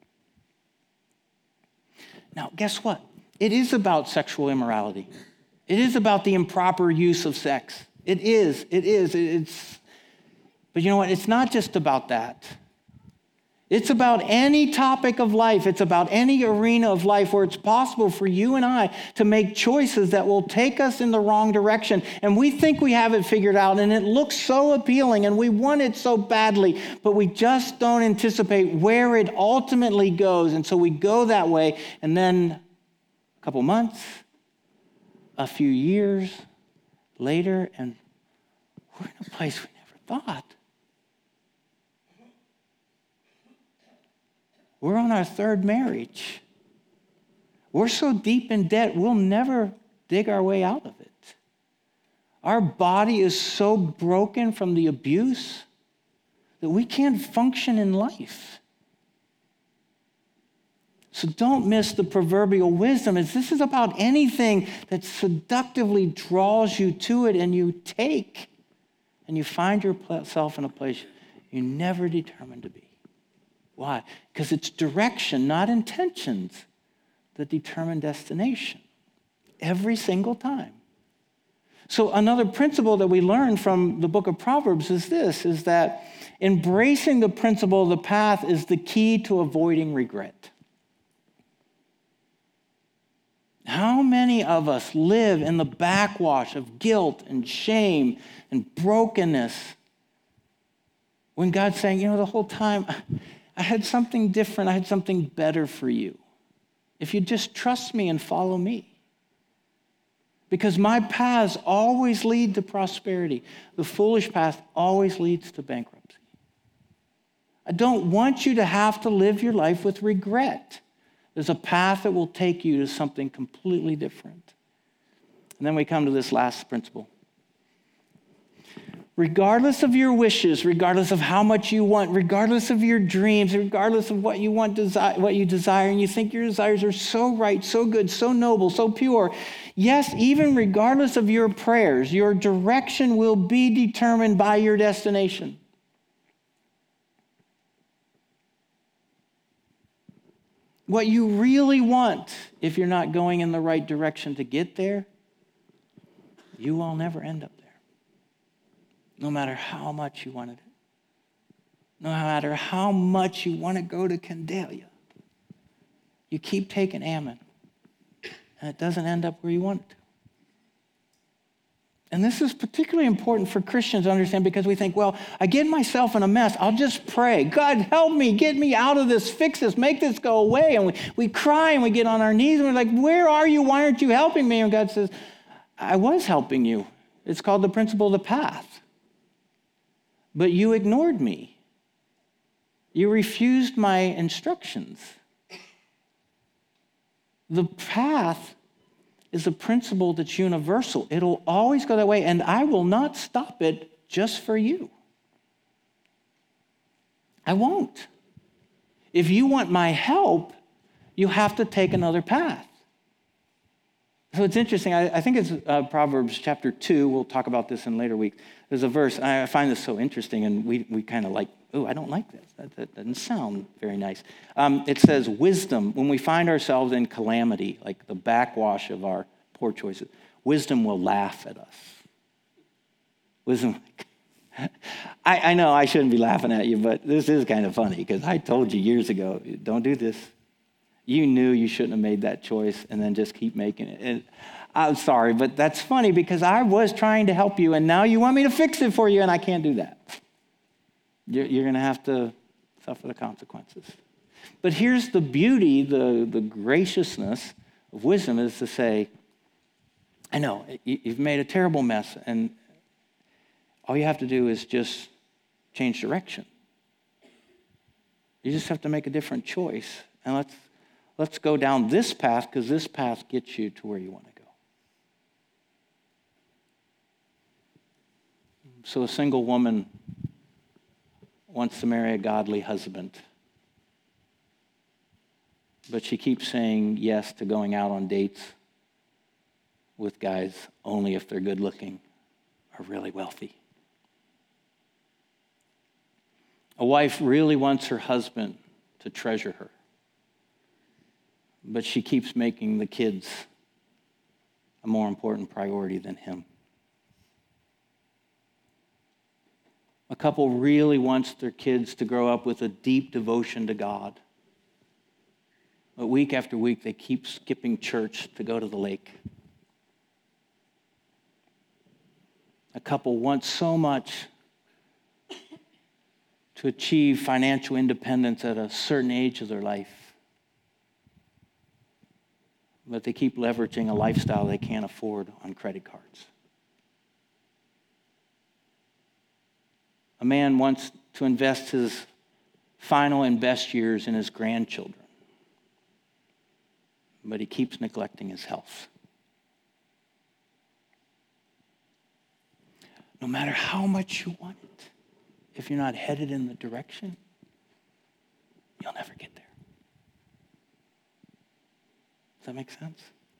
Now, guess what? It is about sexual immorality. It is about the improper use of sex. It is. But you know what? It's not just about that. It's about any topic of life. It's about any arena of life where it's possible for you and I to make choices that will take us in the wrong direction. And we think we have it figured out, and it looks so appealing, and we want it so badly, but we just don't anticipate where it ultimately goes. And so we go that way, and then a couple months, a few years later, and we're in a place we never thought. We're on our third marriage. We're so deep in debt, we'll never dig our way out of it. Our body is so broken from the abuse that we can't function in life. So don't miss the proverbial wisdom. This is about anything that seductively draws you to it and you take, and you find yourself in a place you never determined to be. Why? Because it's direction, not intentions, that determine destination. Every single time. So another principle that we learn from the book of Proverbs is this, is that embracing the principle of the path is the key to avoiding regret. How many of us live in the backwash of guilt and shame and brokenness when God's saying, the whole time, I had something different, I had something better for you. If you just trust me and follow me. Because my paths always lead to prosperity. The foolish path always leads to bankruptcy. I don't want you to have to live your life with regret. There's a path that will take you to something completely different. And then we come to this last principle. Regardless of your wishes, regardless of how much you want, regardless of your dreams, regardless of what you want, what you desire, and you think your desires are so right, so good, so noble, so pure, yes, even regardless of your prayers, your direction will be determined by your destination. What you really want, if you're not going in the right direction to get there, you will never end up there. No matter how much you wanted it. No matter how much you want to go to Candelia. You keep taking Ammon, and it doesn't end up where you want it to. And this is particularly important for Christians to understand because we think, well, I get myself in a mess. I'll just pray. God, help me. Get me out of this. Fix this. Make this go away. And we cry and we get on our knees and we're like, where are you? Why aren't you helping me? And God says, I was helping you. It's called the principle of the path. But you ignored me. You refused my instructions. The path is a principle that's universal. It'll always go that way, and I will not stop it just for you. I won't. If you want my help, you have to take another path. So it's interesting. I think it's Proverbs chapter 2. We'll talk about this in later weeks. There's a verse. I find this so interesting, and we kind of like, I don't like this. That doesn't sound very nice. It says, wisdom, when we find ourselves in calamity, like the backwash of our poor choices, wisdom will laugh at us. Wisdom. I know I shouldn't be laughing at you, but this is kind of funny because I told you years ago, don't do this. You knew you shouldn't have made that choice and then just keep making it. And I'm sorry, but that's funny because I was trying to help you and now you want me to fix it for you and I can't do that. You're going to have to suffer the consequences. But here's the beauty, the graciousness of wisdom is to say, I know, you've made a terrible mess and all you have to do is just change direction. You just have to make a different choice. And let's go down this path because this path gets you to where you want to go. So a single woman wants to marry a godly husband. But she keeps saying yes to going out on dates with guys only if they're good looking or really wealthy. A wife really wants her husband to treasure her. But she keeps making the kids a more important priority than him. A couple really wants their kids to grow up with a deep devotion to God. But week after week, they keep skipping church to go to the lake. A couple wants so much to achieve financial independence at a certain age of their life. But they keep leveraging a lifestyle they can't afford on credit cards. A man wants to invest his final and best years in his grandchildren, but he keeps neglecting his health. No matter how much you want it, if you're not headed in the direction, you'll never get there. Does that make sense?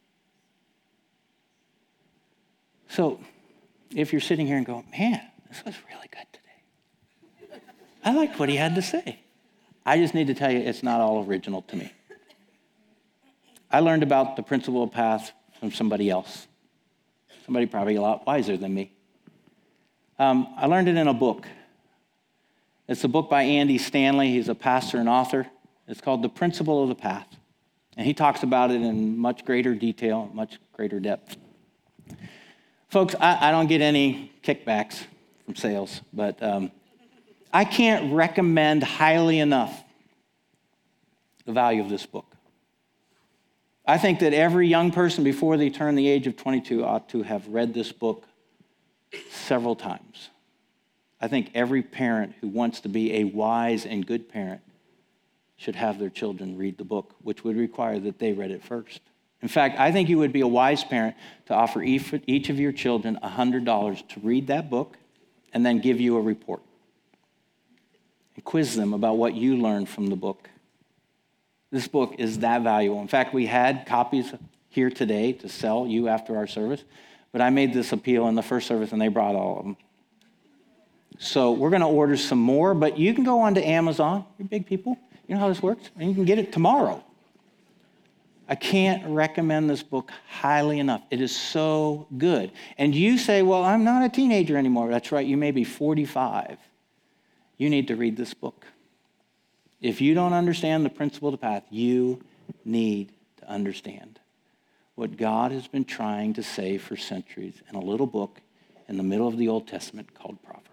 So, if you're sitting here and go, man, this was really good today. I liked what he had to say. I just need to tell you, it's not all original to me. I learned about the principle of path from somebody else. Somebody probably a lot wiser than me. I learned it in a book. It's a book by Andy Stanley. He's a pastor and author. It's called The Principle of the Path. And he talks about it in much greater detail, much greater depth. Folks, I don't get any kickbacks from sales, but I can't recommend highly enough the value of this book. I think that every young person before they turn the age of 22 ought to have read this book several times. I think every parent who wants to be a wise and good parent should have their children read the book, which would require that they read it first. In fact, I think you would be a wise parent to offer each of your children $100 to read that book and then give you a report. And quiz them about what you learned from the book. This book is that valuable. In fact, we had copies here today to sell you after our service, but I made this appeal in the first service and they brought all of them. So we're going to order some more, but you can go on to Amazon. You're big people. You know how this works? And you can get it tomorrow. I can't recommend this book highly enough. It is so good. And you say, well, I'm not a teenager anymore. That's right. You may be 45. You need to read this book. If you don't understand the principle of the path, you need to understand what God has been trying to say for centuries in a little book in the middle of the Old Testament called Proverbs.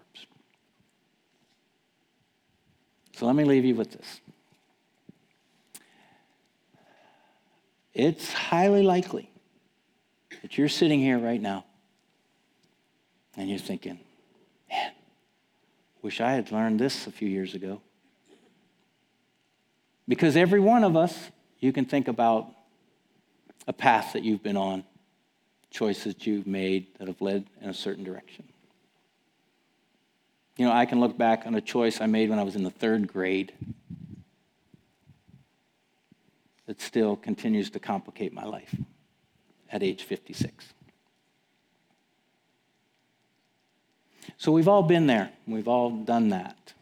So let me leave you with this. It's highly likely that you're sitting here right now and you're thinking, man, wish I had learned this a few years ago. Because every one of us, you can think about a path that you've been on, choices you've made that have led in a certain direction. You know, I can look back on a choice I made when I was in the 3rd grade that still continues to complicate my life at age 56. So we've all been there. We've all done that.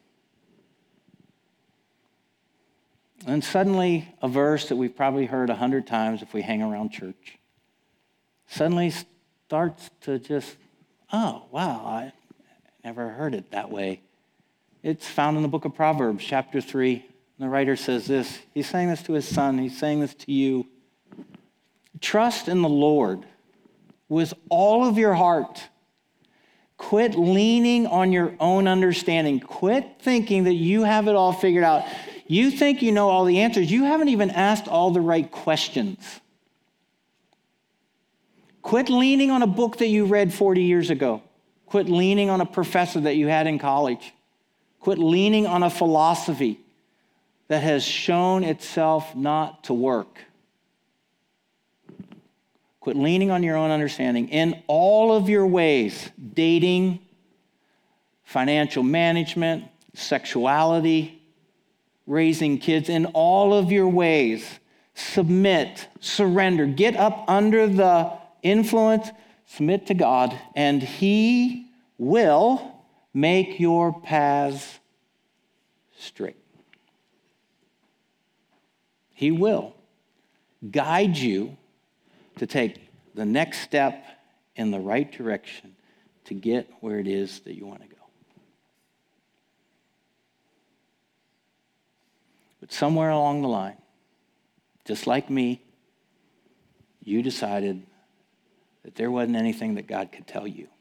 And suddenly, a verse that we've probably heard 100 times if we hang around church, suddenly starts to just, oh, wow, I never heard it that way. It's found in the book of Proverbs, chapter 3. And the writer says this. He's saying this to his son. He's saying this to you. Trust in the Lord with all of your heart. Quit leaning on your own understanding. Quit thinking that you have it all figured out. You think you know all the answers. You haven't even asked all the right questions. Quit leaning on a book that you read 40 years ago. Quit leaning on a professor that you had in college. Quit leaning on a philosophy that has shown itself not to work. Quit leaning on your own understanding. In all of your ways, dating, financial management, sexuality, raising kids, in all of your ways, submit, surrender, get up under the influence, submit to God, and He will make your paths straight. He will guide you to take the next step in the right direction to get where it is that you want to go. But somewhere along the line, just like me, you decided that there wasn't anything that God could tell you.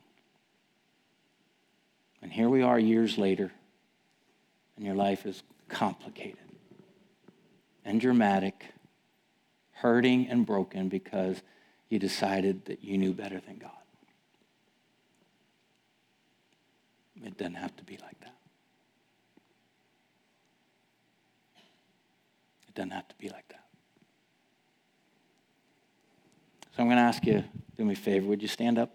And here we are years later, and your life is complicated and dramatic, hurting and broken because you decided that you knew better than God. It doesn't have to be like that. It doesn't have to be like that. So I'm going to ask you, do me a favor, would you stand up?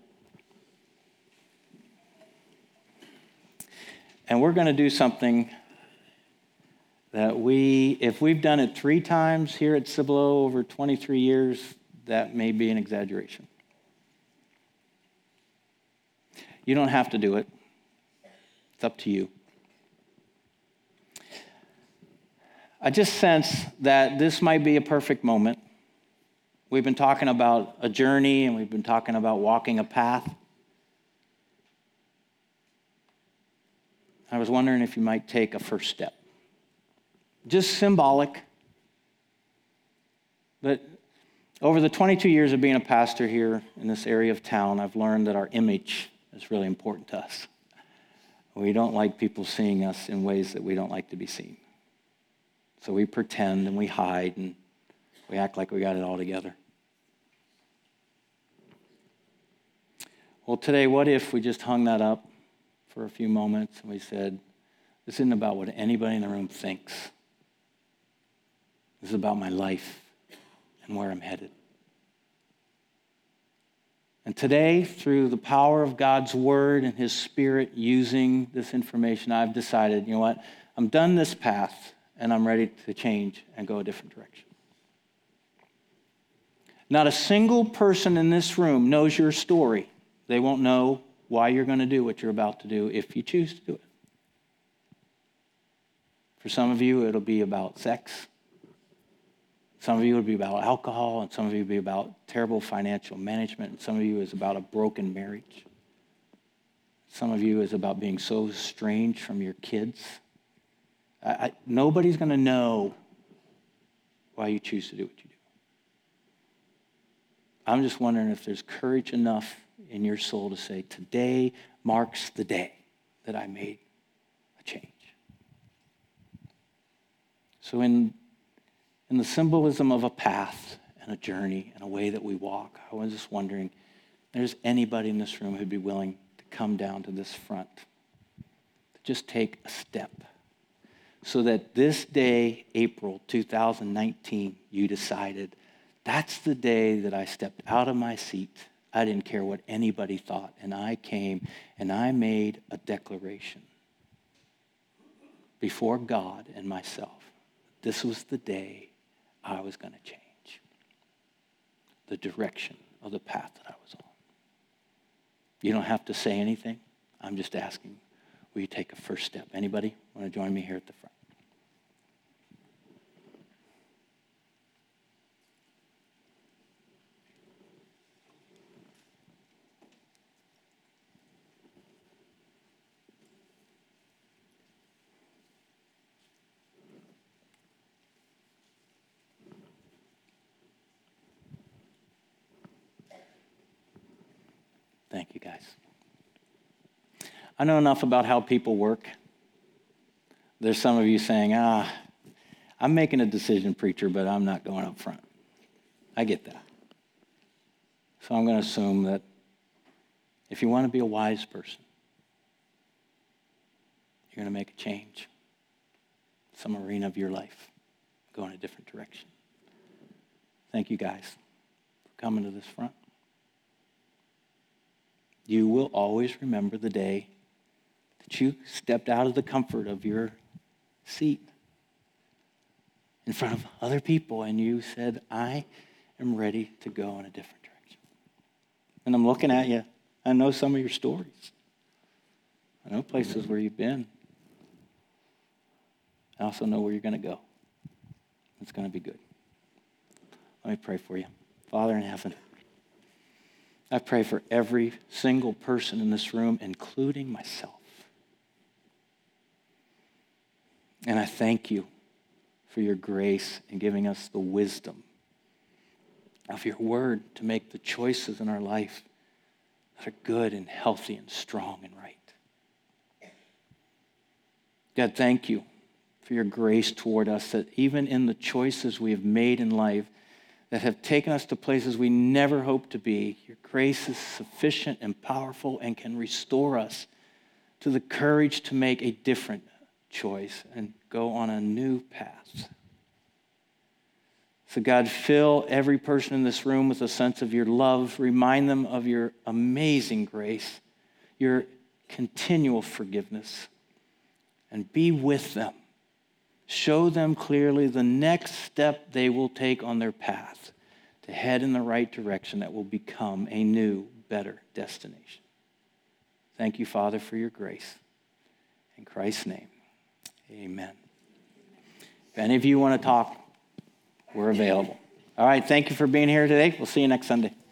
And we're going to do something that if we've done it 3 times here at Cibolo over 23 years, that may be an exaggeration. You don't have to do it. It's up to you. I just sense that this might be a perfect moment. We've been talking about a journey, and we've been talking about walking a path. I was wondering if you might take a first step. Just symbolic. But over the 22 years of being a pastor here in this area of town, I've learned that our image is really important to us. We don't like people seeing us in ways that we don't like to be seen. So we pretend and we hide and we act like we got it all together. Well, today, what if we just hung that up for a few moments and we said, this isn't about what anybody in the room thinks. This is about my life and where I'm headed. And today, through the power of God's word and his Spirit using this information, I've decided, you know what, I'm done this path and I'm ready to change and go a different direction. Not a single person in this room knows your story. They won't know why you're going to do what you're about to do if you choose to do it. For some of you, it'll be about sex. Some of you, it'll be about alcohol, and some of you will be about terrible financial management, and some of you is about a broken marriage. Some of you is about being so estranged from your kids. Nobody's going to know why you choose to do what you do. I'm just wondering if there's courage enough in your soul to say, today marks the day that I made a change. So in the symbolism of a path and a journey and a way that we walk, I was just wondering, if there's anybody in this room who'd be willing to come down to this front, to just take a step, so that this day, April 2019, you decided, that's the day that I stepped out of my seat. I didn't care what anybody thought, and I came and I made a declaration before God and myself. This was the day I was going to change the direction of the path that I was on. You don't have to say anything. I'm just asking, will you take a first step? Anybody want to join me here at the front? Thank you, guys. I know enough about how people work. There's some of you saying, I'm making a decision, preacher, but I'm not going up front. I get that. So I'm going to assume that if you want to be a wise person, you're going to make a change. Some arena of your life, go in a different direction. Thank you, guys, for coming to this front. You will always remember the day that you stepped out of the comfort of your seat in front of other people and you said, I am ready to go in a different direction. And I'm looking at you. I know some of your stories. I know places where you've been. I also know where you're going to go. It's going to be good. Let me pray for you. Father in heaven, I pray for every single person in this room, including myself. And I thank you for your grace in giving us the wisdom of your word to make the choices in our life that are good and healthy and strong and right. God, thank you for your grace toward us, that even in the choices we have made in life that have taken us to places we never hoped to be, your grace is sufficient and powerful and can restore us to the courage to make a different choice and go on a new path. So God, fill every person in this room with a sense of your love. Remind them of your amazing grace, your continual forgiveness, and be with them. Show them clearly the next step they will take on their path to head in the right direction that will become a new, better destination. Thank you, Father, for your grace. In Christ's name, amen. If any of you want to talk, we're available. All right, thank you for being here today. We'll see you next Sunday.